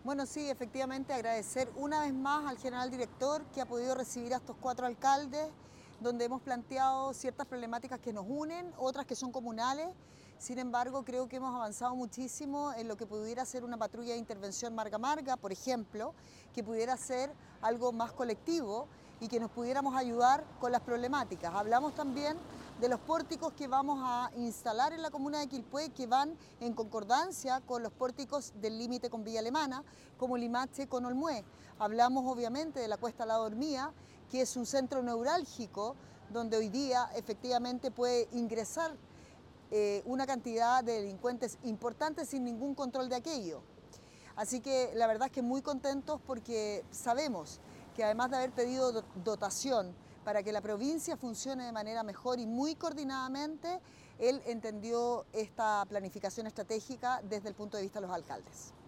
Bueno, sí, efectivamente agradecer una vez más al general director que ha podido recibir a estos 4 alcaldes, donde hemos planteado ciertas problemáticas que nos unen, otras que son comunales. Sin embargo, creo que hemos avanzado muchísimo en lo que pudiera ser una patrulla de intervención marga marga, por ejemplo, que pudiera ser algo más colectivo y que nos pudiéramos ayudar con las problemáticas. Hablamos también de los pórticos que vamos a instalar en la comuna de Quilpué, que van en concordancia con los pórticos del límite con Villa Alemana, como Limache con Olmué. Hablamos obviamente de la Cuesta La Dormía, que es un centro neurálgico donde hoy día efectivamente puede ingresar una cantidad de delincuentes importantes sin ningún control de aquello. Así que la verdad es que muy contentos porque sabemos que además de haber pedido dotación para que la provincia funcione de manera mejor y muy coordinadamente, él entendió esta planificación estratégica desde el punto de vista de los alcaldes.